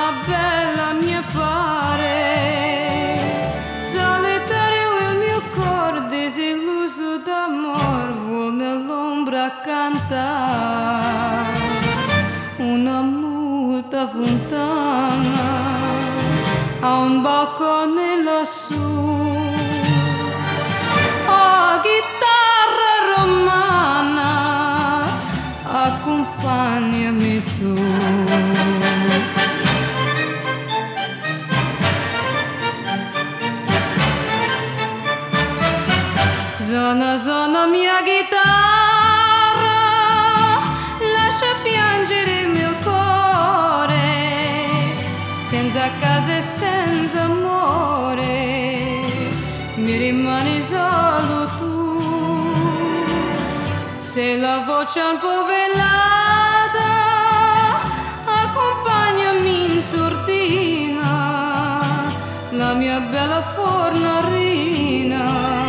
bella mia pare, solitario il mio cor disilluso d'amor vuol nell'ombra cantare una muta fontana a un balcone lassù. Oh, chitarra romana, accompagnami tu. Suona, suona mia chitarra, lascia piangere il mio cuore, senza casa e senza amore, mi rimani solo tu. Sei la voce un po' velata, accompagnami in sordina, la mia bella fornarina.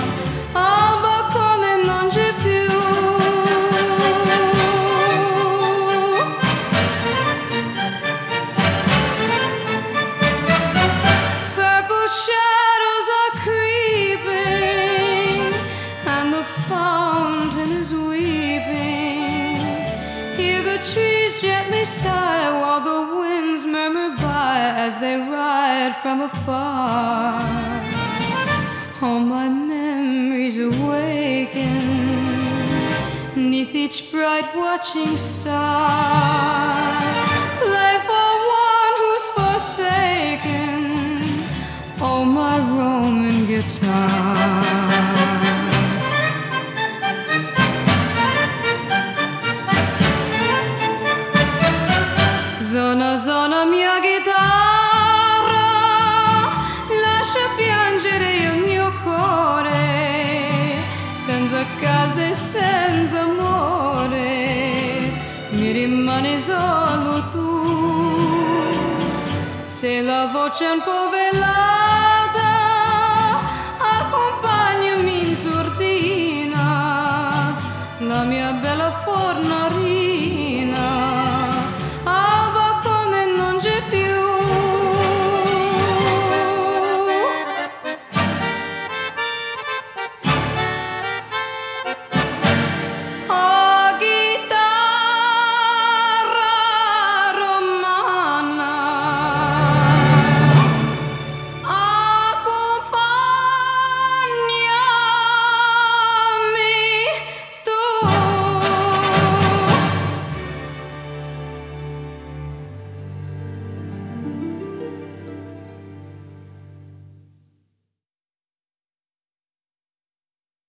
Shadows are creeping and the fountain is weeping. Hear the trees gently sigh while the winds murmur by as they ride from afar. All my memories awaken 'neath each bright watching star. Play for one who's forsaken, oh, my Roman guitar. Suona, suona mia chitarra, lascia piangere il mio cuore, senza casa e senza amore, mi rimani solo tu. Sei la voce un po' velata, accompagnami in sordina, la mia bella fornarina.